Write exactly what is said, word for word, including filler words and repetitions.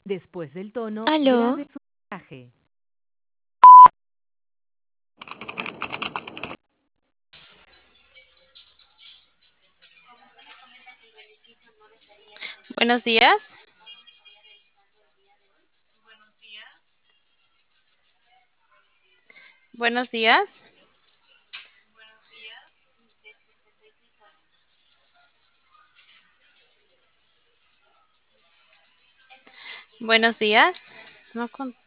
Después del tono, Aló, grabe su mensaje. buenos días. Buenos días. Buenos días. No con-